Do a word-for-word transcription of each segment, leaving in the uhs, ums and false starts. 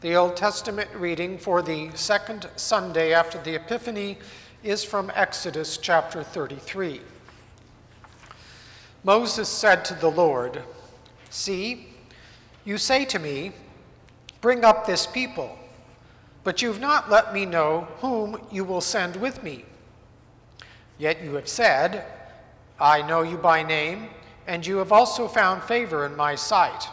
The Old Testament reading for the second Sunday after the Epiphany is from Exodus chapter thirty-three. Moses said to the Lord, "See, you say to me, 'Bring up this people,' but you've not let me know whom you will send with me. Yet you have said, 'I know you by name, and you have also found favor in my sight.'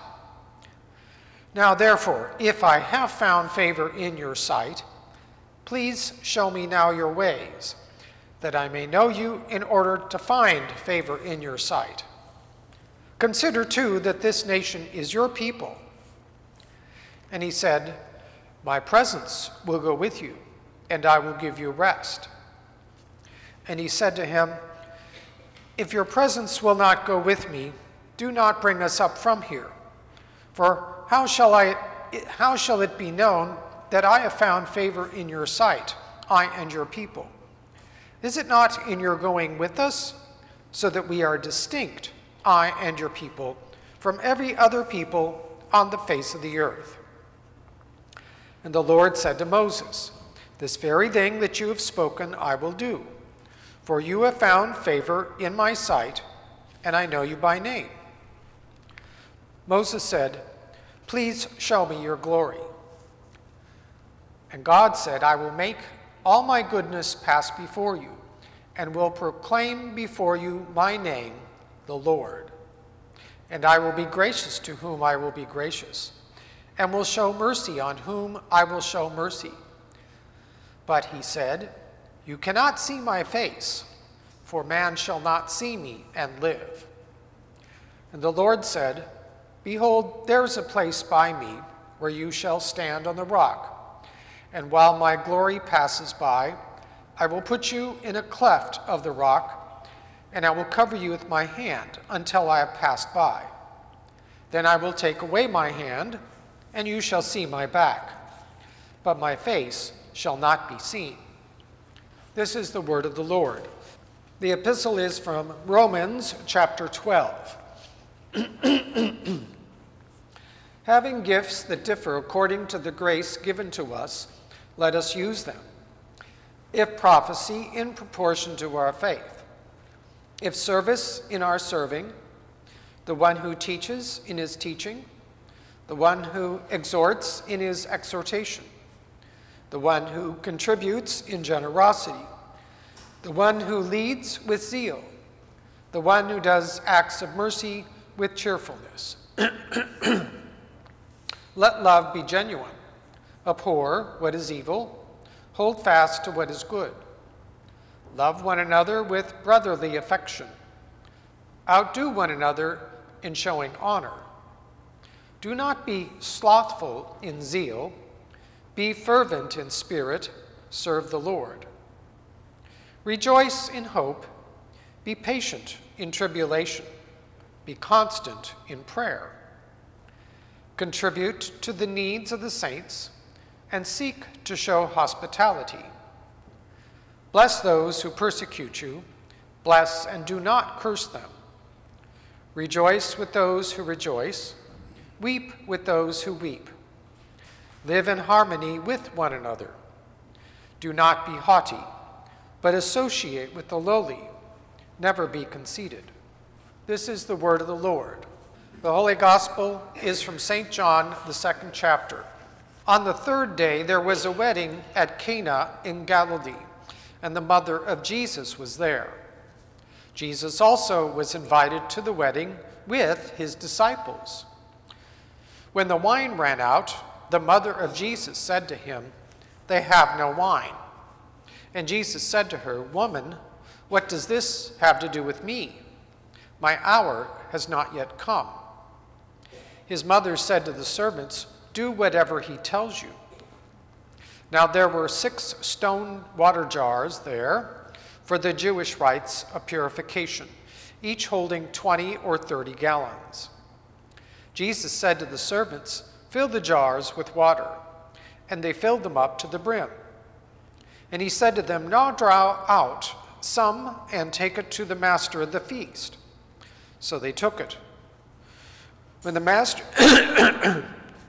Now therefore, if I have found favor in your sight, please show me now your ways, that I may know you in order to find favor in your sight. Consider too that this nation is your people." And he said, "My presence will go with you, and I will give you rest." And he said to him, "If your presence will not go with me, do not bring us up from here. For how shall I, how shall it be known that I have found favor in your sight, I and your people? Is it not in your going with us, so that we are distinct, I and your people, from every other people on the face of the earth?" And the Lord said to Moses, "This very thing that you have spoken I will do, for you have found favor in my sight, and I know you by name." Moses said, "Please show me your glory." And God said, "I will make all my goodness pass before you, and will proclaim before you my name, the Lord. And I will be gracious to whom I will be gracious, and will show mercy on whom I will show mercy. But he said, 'You cannot see my face, for man shall not see me and live.' And the Lord said, 'Behold, there is a place by me where you shall stand on the rock, and while my glory passes by, I will put you in a cleft of the rock, and I will cover you with my hand until I have passed by. Then I will take away my hand, and you shall see my back, but my face shall not be seen.'" This is the word of the Lord. The epistle is from Romans chapter twelve. "Having gifts that differ according to the grace given to us, let us use them. If prophecy, in proportion to our faith. If service, in our serving. The one who teaches, in his teaching. The one who exhorts, in his exhortation. The one who contributes, in generosity. The one who leads, with zeal. The one who does acts of mercy, with cheerfulness. Let love be genuine. Abhor what is evil. Hold fast to what is good. Love one another with brotherly affection. Outdo one another in showing honor. Do not be slothful in zeal. Be fervent in spirit. Serve the Lord. Rejoice in hope. Be patient in tribulation. Be constant in prayer. Contribute to the needs of the saints, and seek to show hospitality. Bless those who persecute you. Bless and do not curse them. Rejoice with those who rejoice. Weep with those who weep. Live in harmony with one another. Do not be haughty, but associate with the lowly. Never be conceited." This is the word of the Lord. The Holy Gospel is from Saint John, the second chapter. On the third day there was a wedding at Cana in Galilee, and the mother of Jesus was there. Jesus also was invited to the wedding with his disciples. When the wine ran out, the mother of Jesus said to him, "They have no wine." And Jesus said to her, "Woman, what does this have to do with me? My hour has not yet come." His mother said to the servants, "Do whatever he tells you." Now there were six stone water jars there for the Jewish rites of purification, each holding twenty or thirty gallons. Jesus said to the servants, "Fill the jars with water." And they filled them up to the brim. And he said to them, "Now draw out some and take it to the master of the feast." So they took it. When the master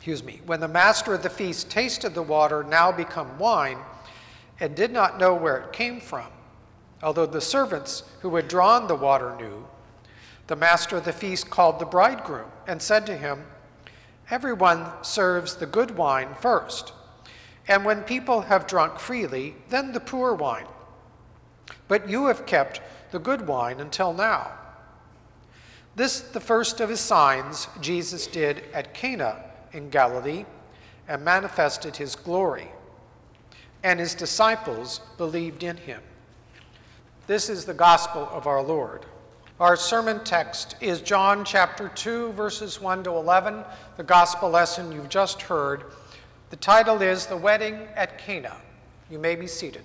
excuse me, when the master of the feast tasted the water now become wine and did not know where it came from, although the servants who had drawn the water knew, the master of the feast called the bridegroom and said to him, "Everyone serves the good wine first, and when people have drunk freely, then the poor wine. But you have kept the good wine until now." This, the first of his signs, Jesus did at Cana in Galilee and manifested his glory, and his disciples believed in him. This is the gospel of our Lord. Our sermon text is John chapter two, verses one to eleven, the gospel lesson you've just heard. The title is The Wedding at Cana. You may be seated.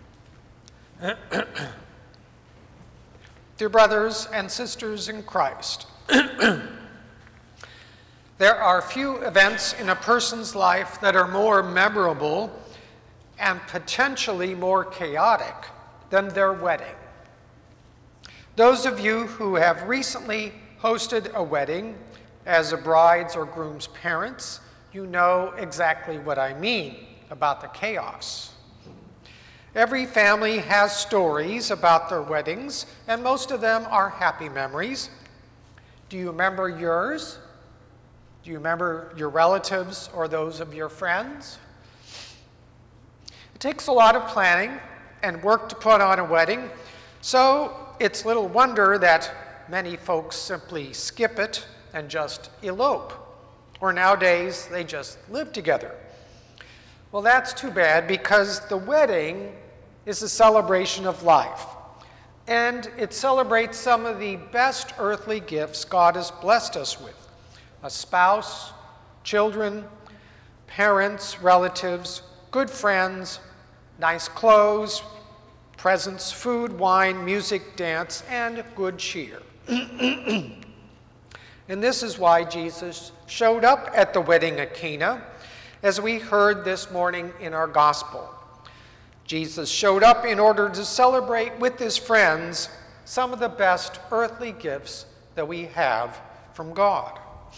Dear brothers and sisters in Christ, there are few events in a person's life that are more memorable and potentially more chaotic than their wedding. Those of you who have recently hosted a wedding as a bride's or groom's parents, you know exactly what I mean about the chaos. Every family has stories about their weddings, and most of them are happy memories. Do you remember yours? Do you remember your relatives or those of your friends? It takes a lot of planning and work to put on a wedding, so it's little wonder that many folks simply skip it and just elope, or nowadays they just live together. Well, that's too bad, because the wedding is a celebration of life, and it celebrates some of the best earthly gifts God has blessed us with: a spouse, children, parents, relatives, good friends, nice clothes, presents, food, wine, music, dance, and good cheer. And this is why Jesus showed up at the wedding at Cana, as we heard this morning in our gospel. Jesus showed up in order to celebrate with his friends some of the best earthly gifts that we have from God.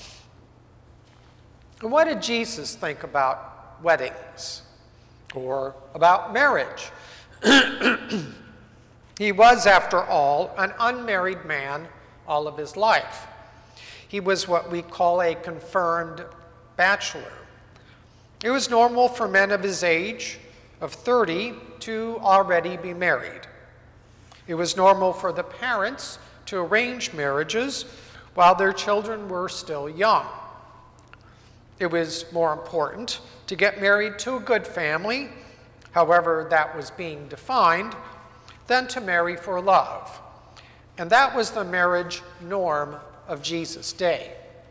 And what did Jesus think about weddings or about marriage? He was, after all, an unmarried man all of his life. He was what we call a confirmed bachelor. It was normal for men of his age, of thirty, to already be married. It was normal for the parents to arrange marriages while their children were still young. It was more important to get married to a good family, however that was being defined, than to marry for love. And that was the marriage norm of Jesus' day.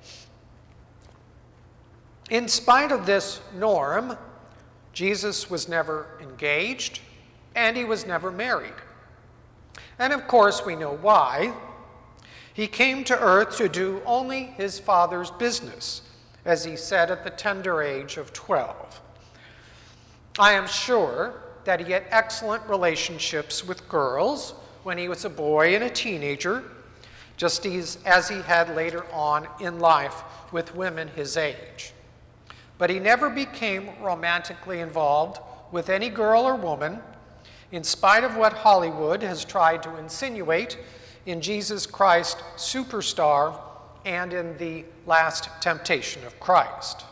In spite of this norm, Jesus was never engaged, and he was never married. And of course, we know why. He came to earth to do only his Father's business, as he said at the tender age of twelve. I am sure that he had excellent relationships with girls when he was a boy and a teenager, just as, as he had later on in life with women his age. But he never became romantically involved with any girl or woman, in spite of what Hollywood has tried to insinuate in Jesus Christ Superstar and in The Last Temptation of Christ.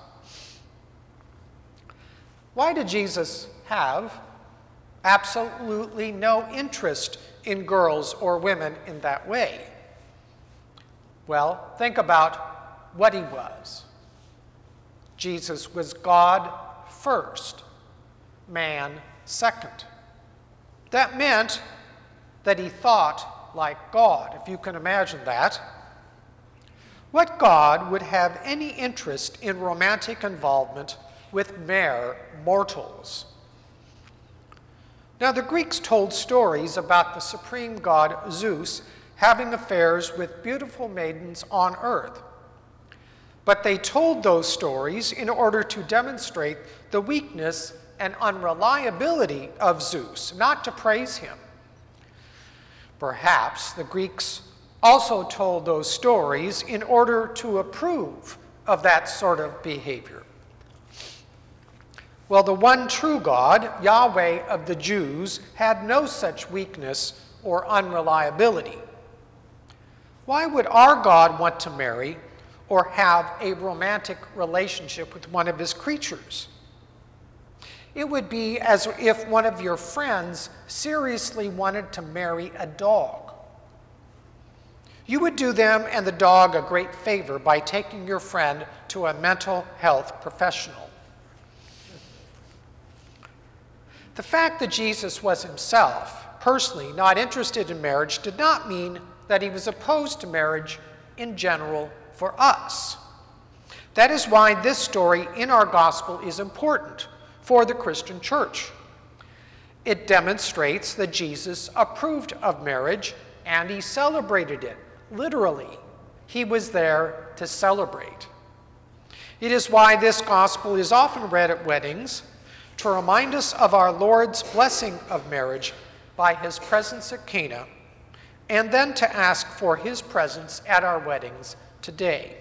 Why did Jesus have absolutely no interest in girls or women in that way? Well, think about what he was. Jesus was God first, man second. That meant that he thought like God, if you can imagine that. What God would have any interest in romantic involvement with mere mortals? Now, the Greeks told stories about the supreme god Zeus having affairs with beautiful maidens on earth. But they told those stories in order to demonstrate the weakness and unreliability of Zeus, not to praise him. Perhaps the Greeks also told those stories in order to approve of that sort of behavior. Well, the one true God, Yahweh of the Jews, had no such weakness or unreliability. Why would our God want to marry or have a romantic relationship with one of his creatures? It would be as if one of your friends seriously wanted to marry a dog. You would do them and the dog a great favor by taking your friend to a mental health professional. The fact that Jesus was himself, personally, not interested in marriage did not mean that he was opposed to marriage in general for us. That is why this story in our gospel is important for the Christian church. It demonstrates that Jesus approved of marriage and he celebrated it. Literally, he was there to celebrate. It is why this gospel is often read at weddings to remind us of our Lord's blessing of marriage by his presence at Cana, and then to ask for his presence at our weddings today.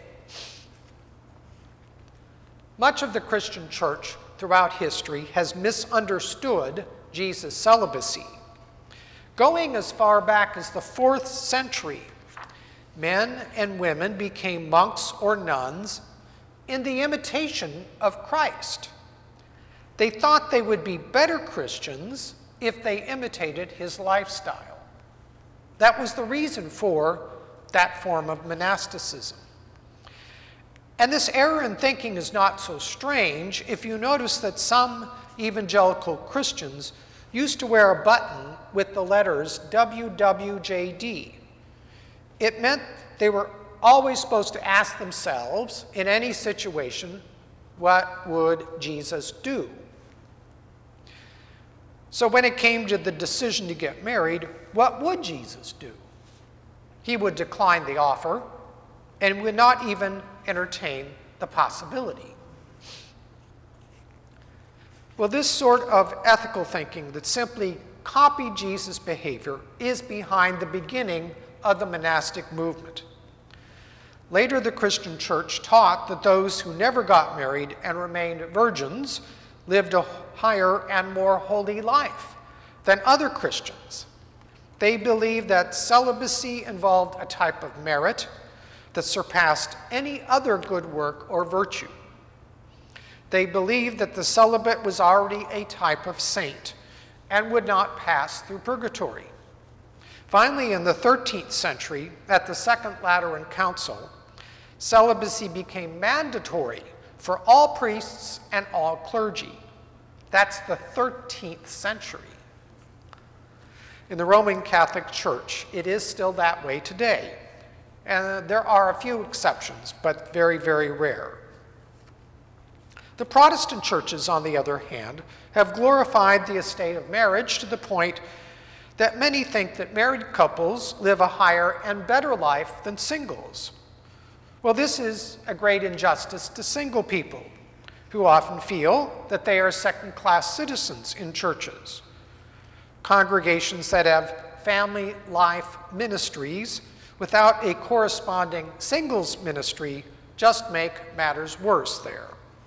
Much of the Christian church throughout history has misunderstood Jesus' celibacy. Going as far back as the fourth century, men and women became monks or nuns in the imitation of Christ. They thought they would be better Christians if they imitated his lifestyle. That was the reason for that form of monasticism. And this error in thinking is not so strange if you notice that some evangelical Christians used to wear a button with the letters W W J D. It meant they were always supposed to ask themselves, in any situation, what would Jesus do? So when it came to the decision to get married, what would Jesus do? He would decline the offer and would not even entertain the possibility. Well, this sort of ethical thinking that simply copied Jesus' behavior is behind the beginning of the monastic movement. Later, the Christian church taught that those who never got married and remained virgins lived a higher and more holy life than other Christians. They believed that celibacy involved a type of merit that surpassed any other good work or virtue. They believed that the celibate was already a type of saint and would not pass through purgatory. Finally, in the thirteenth century, at the Second Lateran Council, celibacy became mandatory for all priests and all clergy. That's the thirteenth century. In the Roman Catholic Church, it is still that way today. And there are a few exceptions, but very, very rare. The Protestant churches, on the other hand, have glorified the estate of marriage to the point that many think that married couples live a higher and better life than singles. Well, this is a great injustice to single people, who often feel that they are second-class citizens in churches. Congregations that have family life ministries without a corresponding singles ministry just make matters worse there.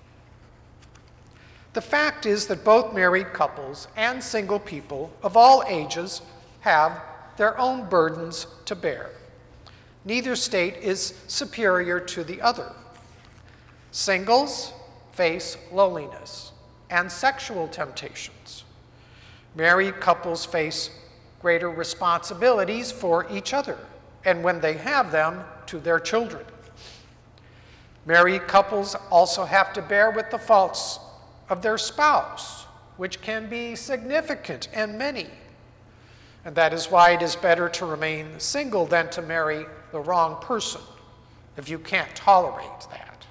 The fact is that both married couples and single people of all ages have their own burdens to bear. Neither state is superior to the other. Singles face loneliness and sexual temptations. Married couples face greater responsibilities for each other, and when they have them, to their children. Married couples also have to bear with the faults of their spouse, which can be significant and many. And that is why it is better to remain single than to marry the wrong person, if you can't tolerate that.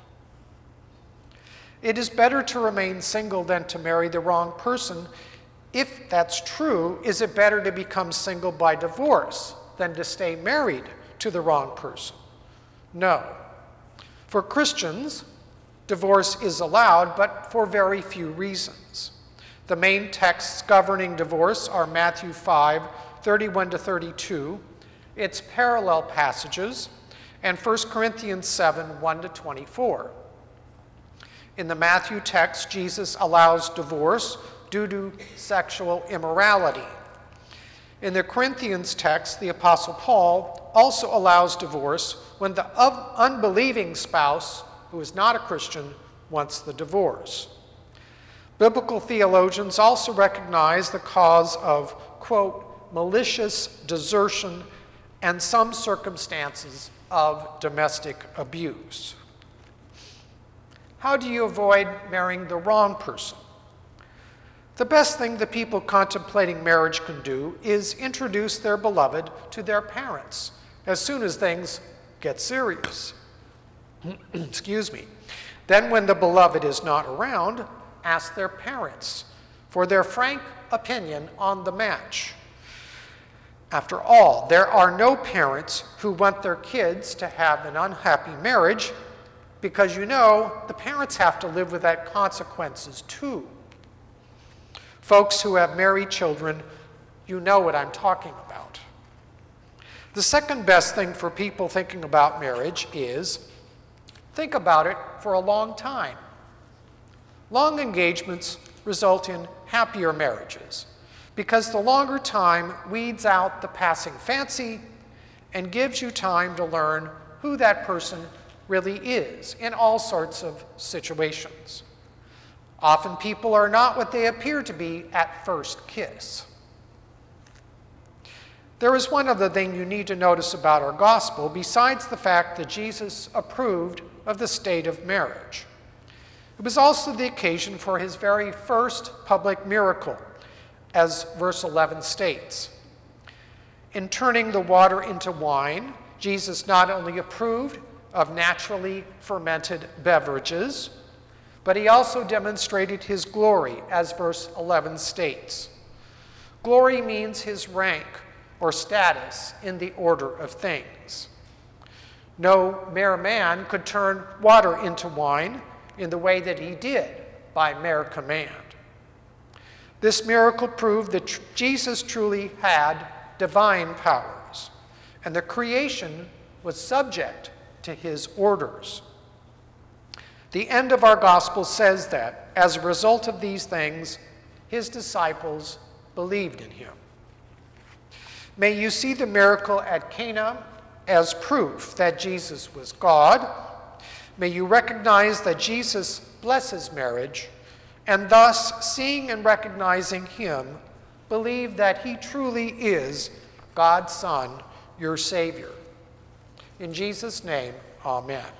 It is better to remain single than to marry the wrong person. If that's true, is it better to become single by divorce than to stay married to the wrong person? No. For Christians, divorce is allowed, but for very few reasons. The main texts governing divorce are Matthew five, thirty-one to thirty-two, its parallel passages, and First Corinthians seven, one to twenty-four. In the Matthew text, Jesus allows divorce due to sexual immorality. In the Corinthians text, the Apostle Paul also allows divorce when the unbelieving spouse, who is not a Christian, wants the divorce. Biblical theologians also recognize the cause of, quote, malicious desertion and some circumstances of domestic abuse. How do you avoid marrying the wrong person? The best thing the people contemplating marriage can do is introduce their beloved to their parents as soon as things get serious. Excuse me. Then when the beloved is not around, ask their parents for their frank opinion on the match. After all, there are no parents who want their kids to have an unhappy marriage because, you know, the parents have to live with that consequences too. Folks who have married children, you know what I'm talking about. The second best thing for people thinking about marriage is think about it for a long time. Long engagements result in happier marriages because the longer time weeds out the passing fancy and gives you time to learn who that person really is in all sorts of situations. Often people are not what they appear to be at first kiss. There is one other thing you need to notice about our gospel besides the fact that Jesus approved of the state of marriage. It was also the occasion for his very first public miracle, as verse eleven states. In turning the water into wine, Jesus not only approved of naturally fermented beverages, but he also demonstrated his glory, as verse eleven states. Glory means his rank or status in the order of things. No mere man could turn water into wine in the way that he did by mere command. This miracle proved that tr- Jesus truly had divine powers, and the creation was subject to his orders. The end of our gospel says that, as a result of these things, his disciples believed in him. May you see the miracle at Cana as proof that Jesus was God. May you recognize that Jesus blesses marriage, and thus, seeing and recognizing him, believe that he truly is God's Son, your Savior. In Jesus' name, amen.